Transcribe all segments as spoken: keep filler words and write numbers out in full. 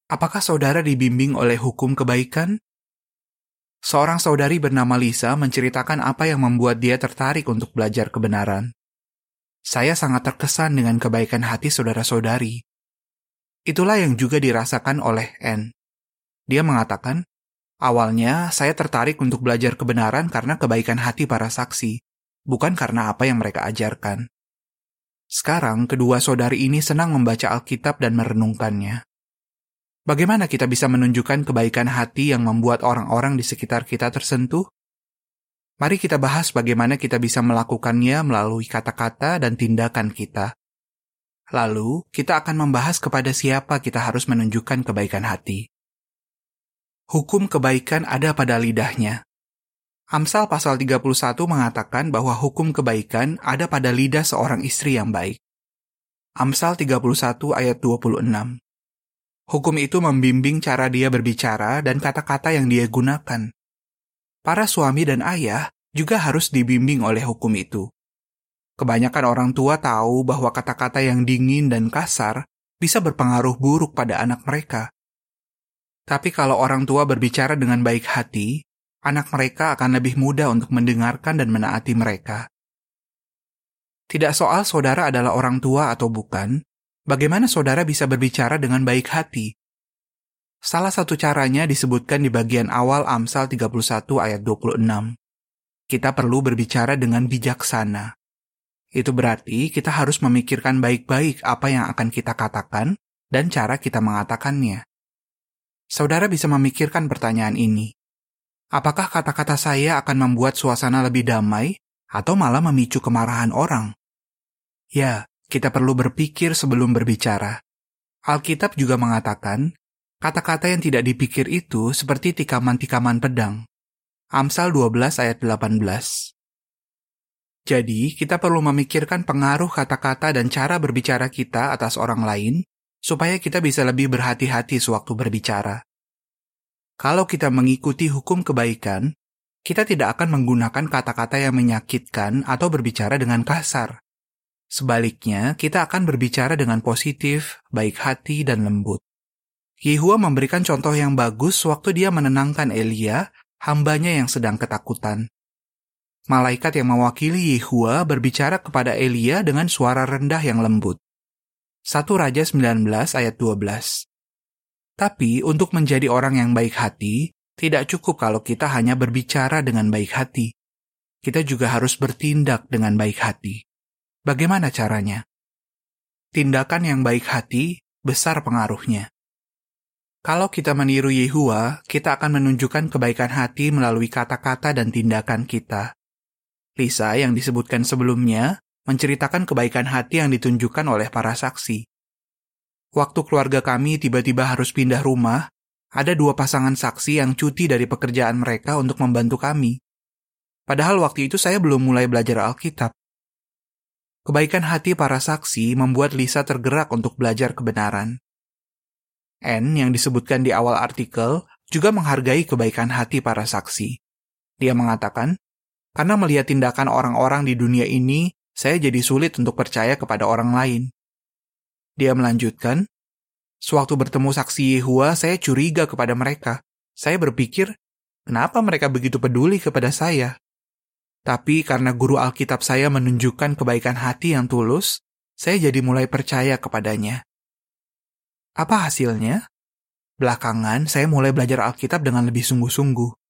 Apakah saudara dibimbing oleh hukum kebaikan? Seorang saudari bernama Lisa menceritakan apa yang membuat dia tertarik untuk belajar kebenaran. Saya sangat terkesan dengan kebaikan hati saudara-saudari. Itulah yang juga dirasakan oleh Anne. Dia mengatakan, awalnya saya tertarik untuk belajar kebenaran karena kebaikan hati para saksi, bukan karena apa yang mereka ajarkan. Sekarang, kedua saudari ini senang membaca Alkitab dan merenungkannya. Bagaimana kita bisa menunjukkan kebaikan hati yang membuat orang-orang di sekitar kita tersentuh? Mari kita bahas bagaimana kita bisa melakukannya melalui kata-kata dan tindakan kita. Lalu, kita akan membahas kepada siapa kita harus menunjukkan kebaikan hati. Hukum kebaikan ada pada lidahnya. Amsal pasal tiga puluh satu mengatakan bahwa hukum kebaikan ada pada lidah seorang istri yang baik. Amsal tiga puluh satu ayat dua puluh enam. Hukum itu membimbing cara dia berbicara dan kata-kata yang dia gunakan. Para suami dan ayah juga harus dibimbing oleh hukum itu. Kebanyakan orang tua tahu bahwa kata-kata yang dingin dan kasar bisa berpengaruh buruk pada anak mereka. Tapi kalau orang tua berbicara dengan baik hati, anak mereka akan lebih mudah untuk mendengarkan dan menaati mereka. Tidak soal saudara adalah orang tua atau bukan, bagaimana saudara bisa berbicara dengan baik hati? Salah satu caranya disebutkan di bagian awal Amsal tiga puluh satu ayat dua puluh enam. Kita perlu berbicara dengan bijaksana. Itu berarti kita harus memikirkan baik-baik apa yang akan kita katakan dan cara kita mengatakannya. Saudara bisa memikirkan pertanyaan ini. Apakah kata-kata saya akan membuat suasana lebih damai atau malah memicu kemarahan orang? Ya, kita perlu berpikir sebelum berbicara. Alkitab juga mengatakan, kata-kata yang tidak dipikir itu seperti tikaman-tikaman pedang. Amsal dua belas ayat delapan belas. Jadi, kita perlu memikirkan pengaruh kata-kata dan cara berbicara kita atas orang lain, supaya kita bisa lebih berhati-hati sewaktu berbicara. Kalau kita mengikuti hukum kebaikan, kita tidak akan menggunakan kata-kata yang menyakitkan atau berbicara dengan kasar. Sebaliknya, kita akan berbicara dengan positif, baik hati, dan lembut. Yehua memberikan contoh yang bagus waktu dia menenangkan Elia, hambanya yang sedang ketakutan. Malaikat yang mewakili Yehua berbicara kepada Elia dengan suara rendah yang lembut. satu Raja sembilan belas ayat dua belas. Tapi untuk menjadi orang yang baik hati, tidak cukup kalau kita hanya berbicara dengan baik hati. Kita juga harus bertindak dengan baik hati. Bagaimana caranya? Tindakan yang baik hati besar pengaruhnya. Kalau kita meniru Yehua, kita akan menunjukkan kebaikan hati melalui kata-kata dan tindakan kita. Lisa yang disebutkan sebelumnya menceritakan kebaikan hati yang ditunjukkan oleh para saksi. Waktu keluarga kami tiba-tiba harus pindah rumah, ada dua pasangan saksi yang cuti dari pekerjaan mereka untuk membantu kami. Padahal waktu itu saya belum mulai belajar Alkitab. Kebaikan hati para saksi membuat Lisa tergerak untuk belajar kebenaran. Anne yang disebutkan di awal artikel juga menghargai kebaikan hati para saksi. Dia mengatakan, karena melihat tindakan orang-orang di dunia ini, saya jadi sulit untuk percaya kepada orang lain. Dia melanjutkan, sewaktu bertemu saksi Yehua, saya curiga kepada mereka. Saya berpikir, kenapa mereka begitu peduli kepada saya? Tapi karena guru Alkitab saya menunjukkan kebaikan hati yang tulus, saya jadi mulai percaya kepadanya. Apa hasilnya? Belakangan, saya mulai belajar Alkitab dengan lebih sungguh-sungguh.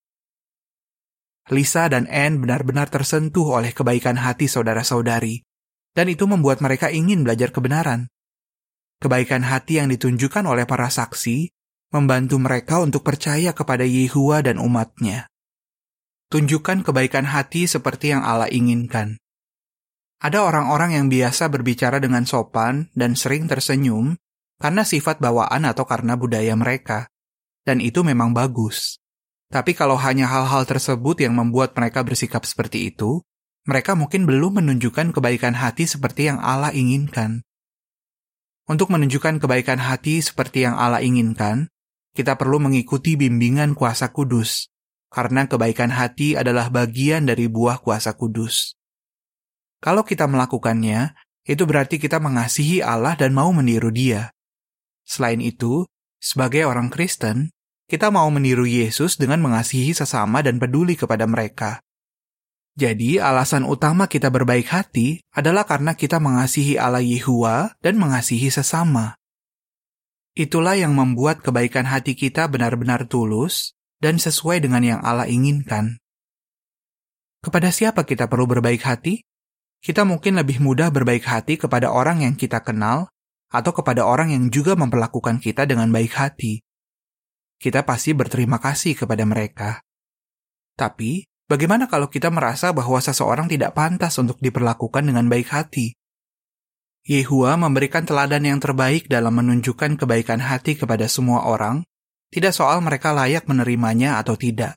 Lisa dan Anne benar-benar tersentuh oleh kebaikan hati saudara-saudari, dan itu membuat mereka ingin belajar kebenaran. Kebaikan hati yang ditunjukkan oleh para saksi membantu mereka untuk percaya kepada Yehua dan umatnya. Tunjukkan kebaikan hati seperti yang Allah inginkan. Ada orang-orang yang biasa berbicara dengan sopan dan sering tersenyum karena sifat bawaan atau karena budaya mereka, dan itu memang bagus. Tapi kalau hanya hal-hal tersebut yang membuat mereka bersikap seperti itu, mereka mungkin belum menunjukkan kebaikan hati seperti yang Allah inginkan. Untuk menunjukkan kebaikan hati seperti yang Allah inginkan, kita perlu mengikuti bimbingan kuasa kudus, karena kebaikan hati adalah bagian dari buah kuasa kudus. Kalau kita melakukannya, itu berarti kita mengasihi Allah dan mau meniru Dia. Selain itu, Sebagai orang Kristen, kita mau meniru Yesus dengan mengasihi sesama dan peduli kepada mereka. Jadi, alasan utama kita berbaik hati adalah karena kita mengasihi Allah Yehuwa dan mengasihi sesama. Itulah yang membuat kebaikan hati kita benar-benar tulus dan sesuai dengan yang Allah inginkan. Kepada siapa kita perlu berbaik hati? Kita mungkin lebih mudah berbaik hati kepada orang yang kita kenal atau kepada orang yang juga memperlakukan kita dengan baik hati. Kita pasti berterima kasih kepada mereka. Tapi, bagaimana kalau kita merasa bahwa seseorang tidak pantas untuk diperlakukan dengan baik hati? Yehuwa memberikan teladan yang terbaik dalam menunjukkan kebaikan hati kepada semua orang, tidak soal mereka layak menerimanya atau tidak.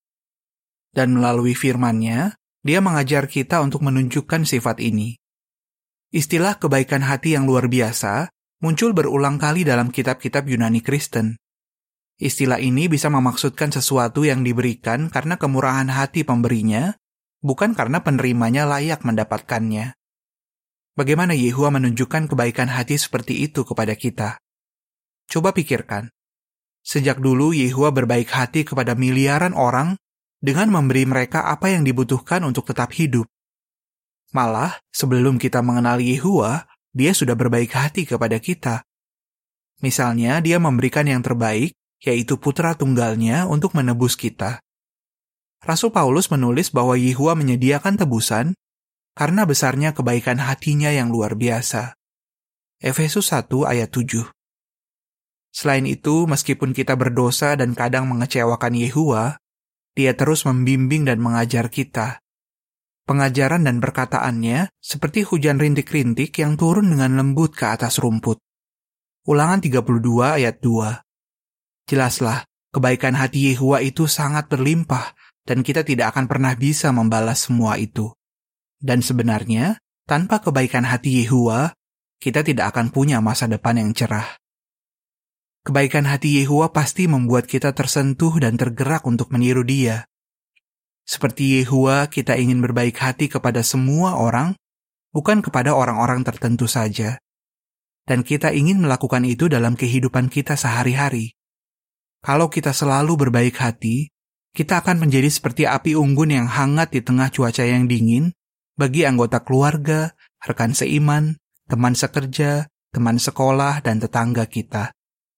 Dan melalui firman-Nya, Dia mengajar kita untuk menunjukkan sifat ini. Istilah kebaikan hati yang luar biasa muncul berulang kali dalam kitab-kitab Yunani Kristen. Istilah ini bisa memaksudkan sesuatu yang diberikan karena kemurahan hati pemberinya, bukan karena penerimanya layak mendapatkannya. Bagaimana Yehuwa menunjukkan kebaikan hati seperti itu kepada kita? Coba pikirkan. Sejak dulu Yehuwa berbaik hati kepada miliaran orang dengan memberi mereka apa yang dibutuhkan untuk tetap hidup. Malah, sebelum kita mengenal Yehuwa, Dia sudah berbaik hati kepada kita. Misalnya, Dia memberikan yang terbaik, yaitu putra tunggalnya untuk menebus kita. Rasul Paulus menulis bahwa Yehuwa menyediakan tebusan karena besarnya kebaikan hatinya yang luar biasa. Efesus satu ayat tujuh. Selain itu, meskipun kita berdosa dan kadang mengecewakan Yehuwa, Dia terus membimbing dan mengajar kita. Pengajaran dan perkataannya seperti hujan rintik-rintik yang turun dengan lembut ke atas rumput. Ulangan tiga puluh dua ayat dua. Jelaslah, kebaikan hati Yehuwa itu sangat berlimpah dan kita tidak akan pernah bisa membalas semua itu. Dan sebenarnya, tanpa kebaikan hati Yehuwa, kita tidak akan punya masa depan yang cerah. Kebaikan hati Yehuwa pasti membuat kita tersentuh dan tergerak untuk meniru Dia. Seperti Yehuwa, kita ingin berbaik hati kepada semua orang, bukan kepada orang-orang tertentu saja. Dan kita ingin melakukan itu dalam kehidupan kita sehari-hari. Kalau kita selalu berbaik hati, kita akan menjadi seperti api unggun yang hangat di tengah cuaca yang dingin, bagi anggota keluarga, rekan seiman, teman sekerja, teman sekolah, dan tetangga kita.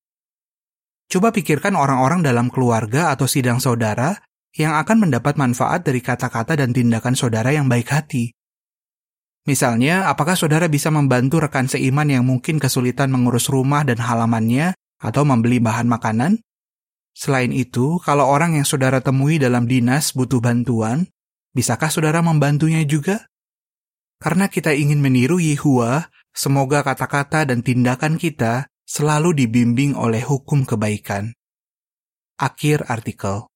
Coba pikirkan orang-orang dalam keluarga atau sidang saudara yang akan mendapat manfaat dari kata-kata dan tindakan saudara yang baik hati. Misalnya, apakah saudara bisa membantu rekan seiman yang mungkin kesulitan mengurus rumah dan halamannya atau membeli bahan makanan? Selain itu, kalau orang yang saudara temui dalam dinas butuh bantuan, bisakah saudara membantunya juga? Karena kita ingin meniru Yehuwa, semoga kata-kata dan tindakan kita selalu dibimbing oleh hukum kebaikan. Akhir artikel.